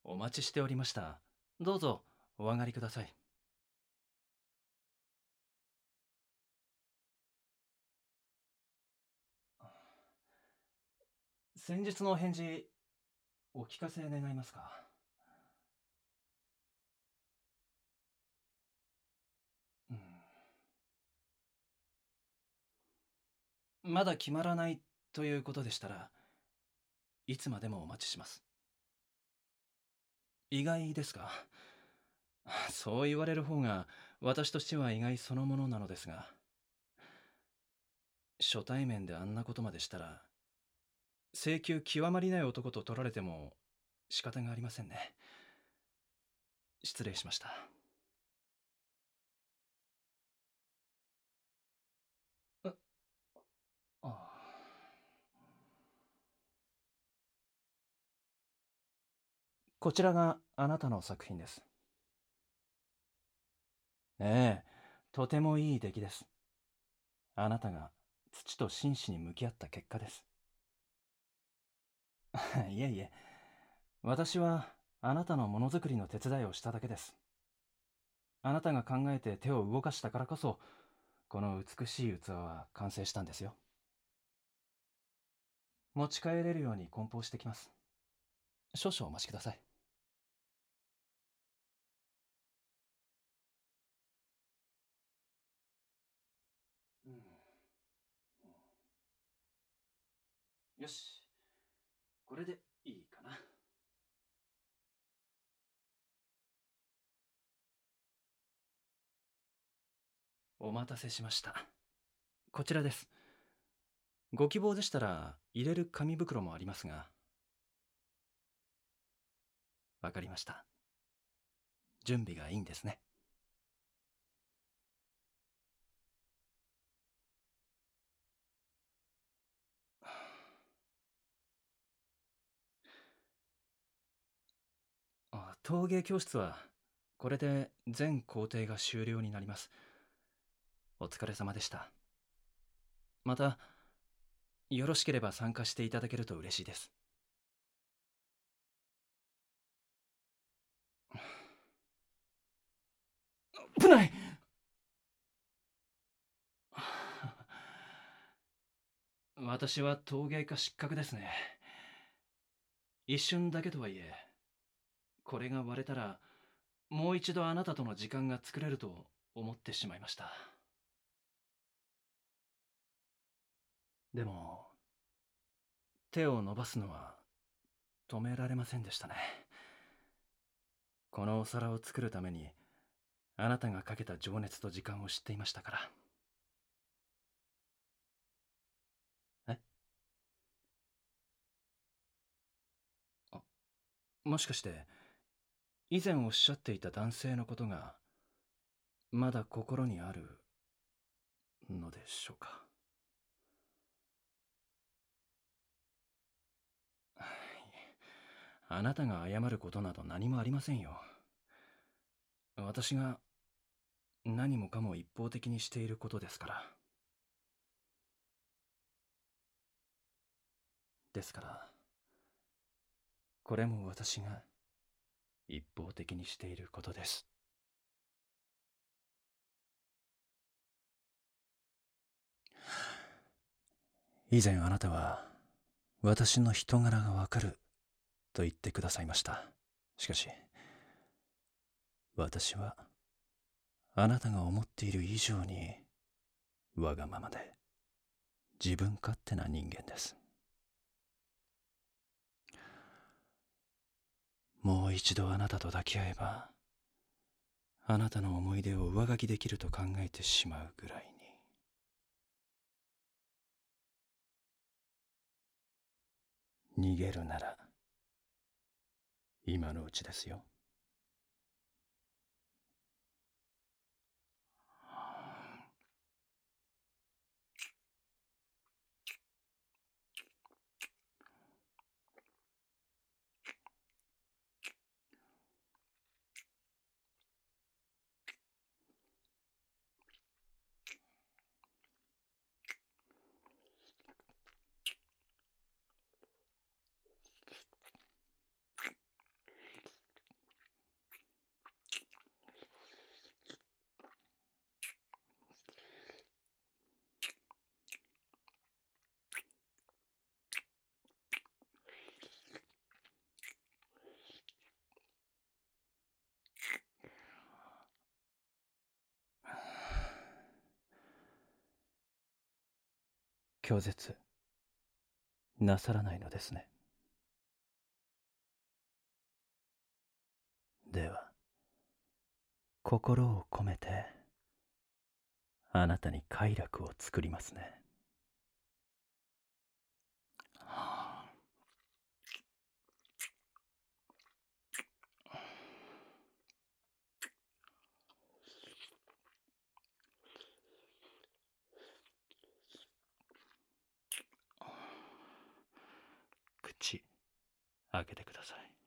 お待ちしておりました。どうぞお上がりください。先日のお返事、お聞かせ願いますか？まだ決まらないということでしたら、いつまでもお待ちします。意外ですか？そう言われる方が私としては意外そのものなのですが、初対面であんなことまでしたら、請求極まりない男と取られても仕方がありませんね。失礼しました。ああ、こちらがあなたの作品です。ええ、とてもいい出来です。あなたが土と真摯に向き合った結果です。いえいえ、私はあなたのものづくりの手伝いをしただけです。あなたが考えて手を動かしたからこそ、この美しい器は完成したんですよ。持ち帰れるように梱包してきます。少々お待ちください。うん、よし、これでいいかな。お待たせしました。こちらです。ご希望でしたら入れる紙袋もありますが。わかりました。準備がいいんですね。陶芸教室はこれで全工程が終了になります。お疲れ様でした。またよろしければ参加していただけると嬉しいです。危ない。私は陶芸家失格ですね。一瞬だけとはいえ、これが割れたらもう一度あなたとの時間が作れると思ってしまいました。でも手を伸ばすのは止められませんでしたね。このお皿を作るためにあなたがかけた情熱と時間を知っていましたから。えあ、もしかして以前おっしゃっていた男性のことがまだ心にあるのでしょうか？あなたが謝ることなど何もありませんよ。私が何もかも一方的にしていることですから。ですからこれも私が一方的にしていることです。以前あなたは私の人柄がわかると言ってくださいました。しかし私はあなたが思っている以上にわがままで自分勝手な人間です。もう一度あなたと抱き合えばあなたの思い出を上書きできると考えてしまうぐらいに。逃げるなら今のうちですよ。 拒絶なさらないのですね。では、心を込めてあなたに快楽を作りますね。口開けてください。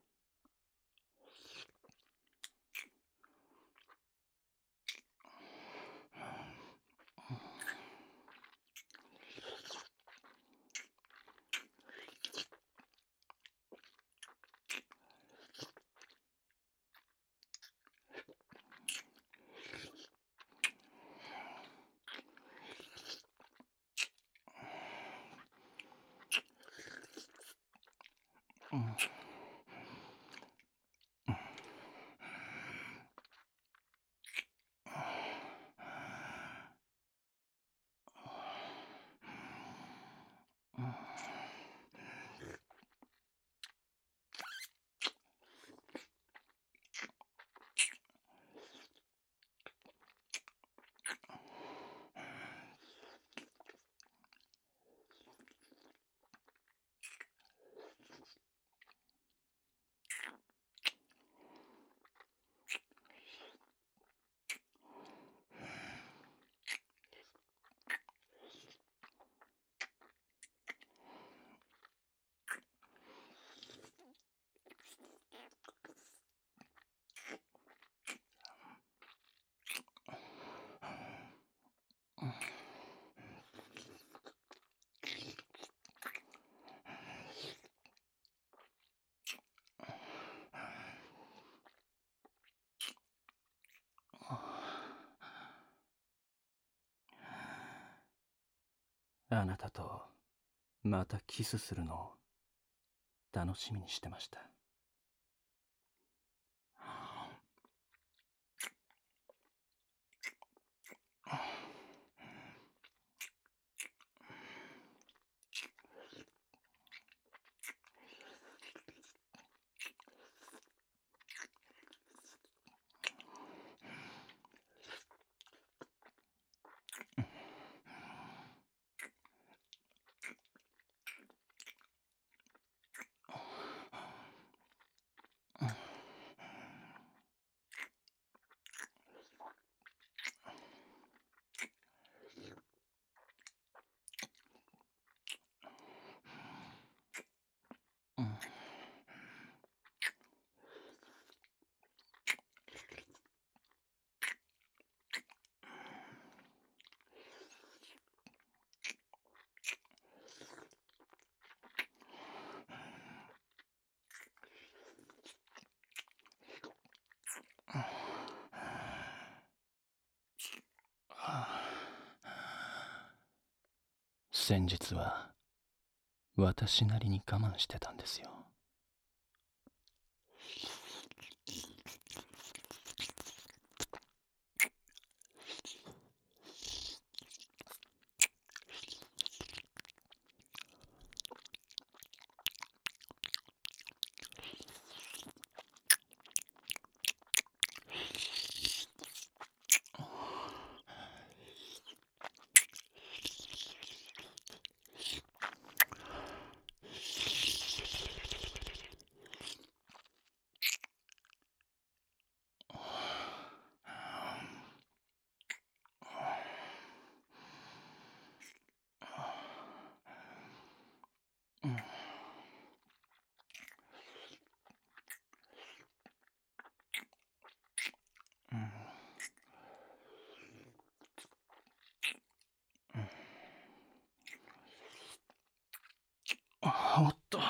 あなたとまたキスするのを楽しみにしてました。先日は私なりに我慢してたんですよ。おっと。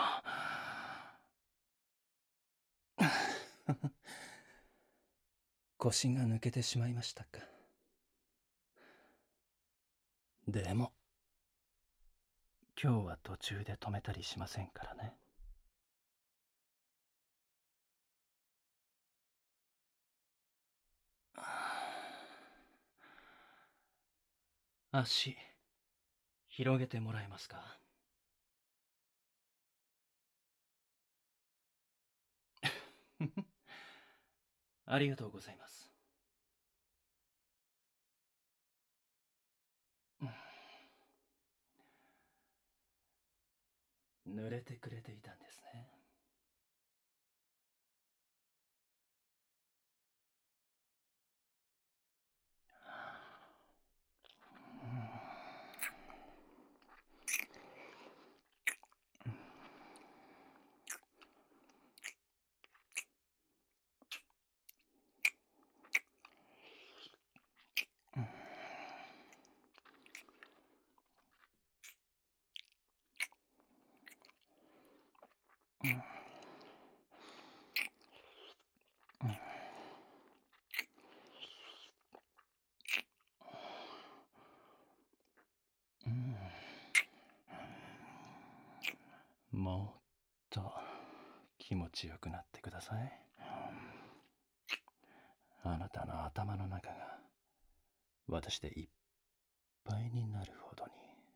腰が抜けてしまいましたか。でも今日は途中で止めたりしませんからね。足広げてもらえますか？ありがとうございます。濡れてくれていたんですね。もっと気持ちよくなってください。あなたの頭の中が私でいっぱいになるほどに。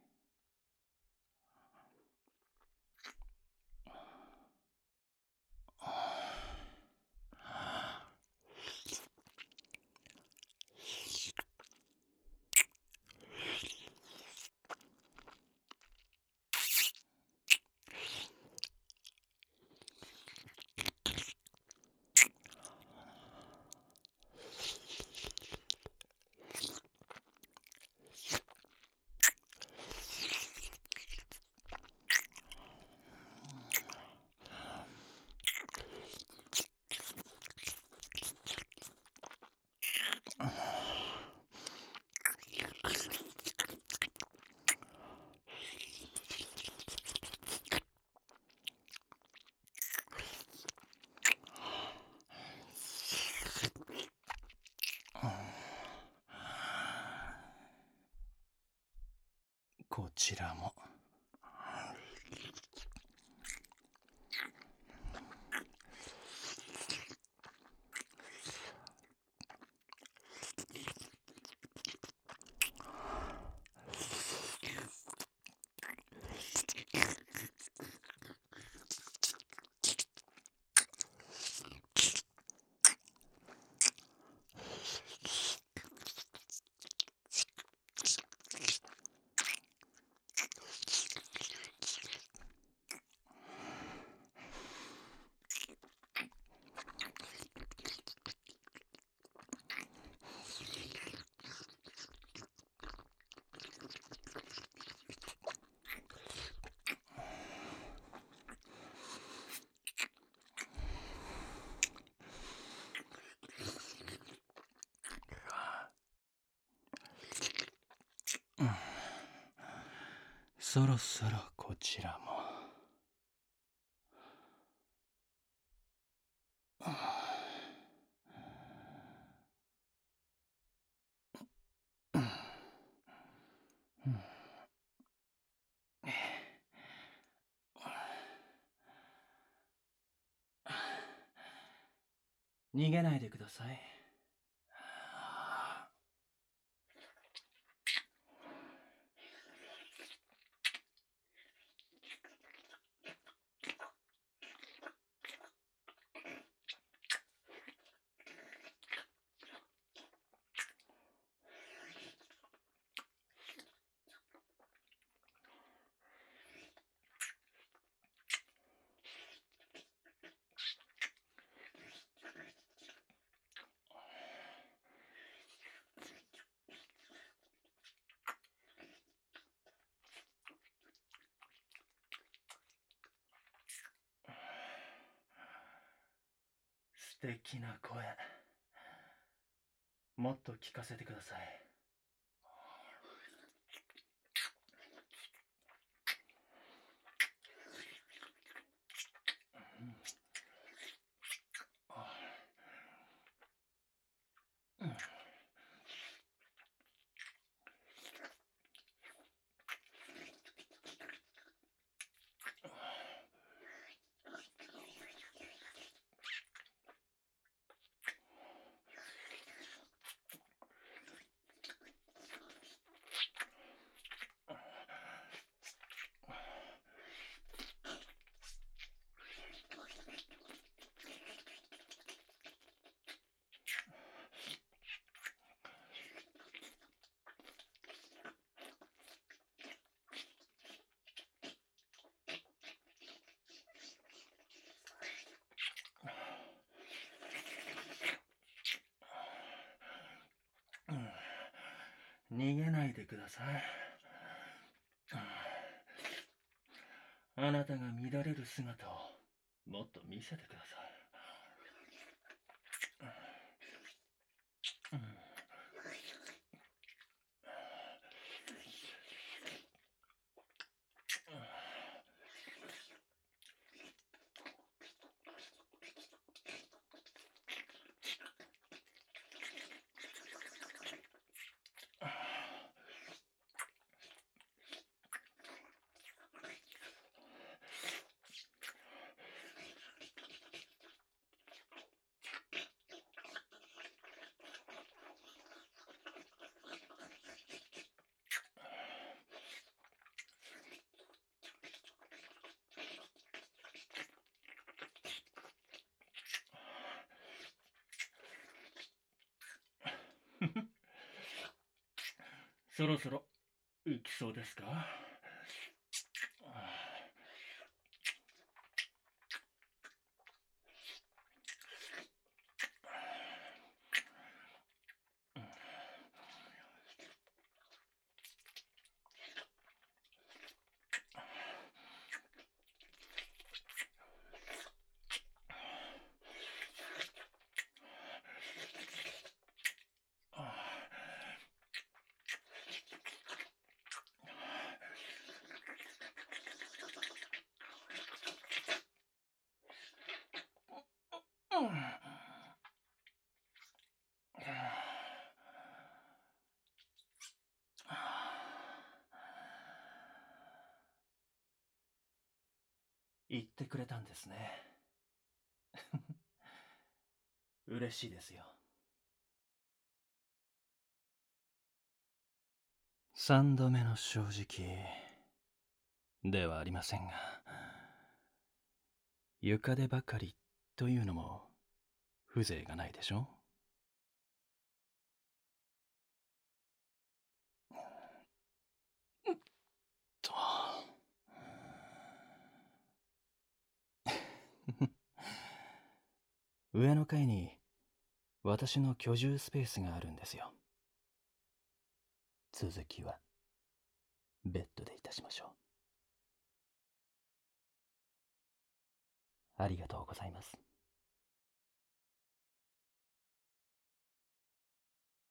こちらも。そろそろこちらも。逃げないでください。素敵な声、もっと聞かせてください。 逃げないでください。あなたが乱れる姿をもっと見せてください。そろそろ行きそうですか？言ってくれたんですね。嬉しいですよ。三度目の正直ではありませんが、床でばかりというのも風情がないでしょ。と上の階に私の居住スペースがあるんですよ。続きはベッドでいたしましょう。ありがとうございます。